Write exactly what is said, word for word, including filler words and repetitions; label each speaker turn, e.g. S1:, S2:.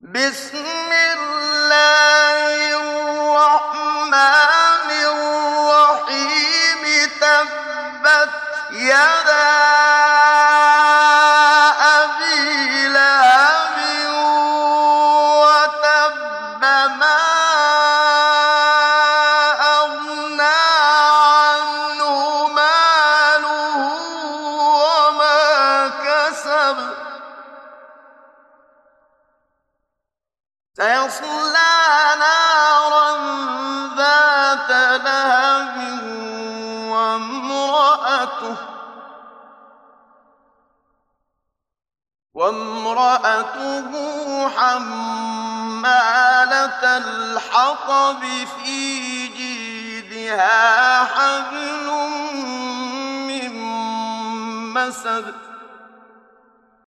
S1: بسم الله الرحمن الرحيم تبت يدا أبي لهب وتب ما أغنى عنه ماله وما كسب سيصلى نارا ذات لهب وامرأته وامرأته حمالة الحطب في جيدها حبل من مسد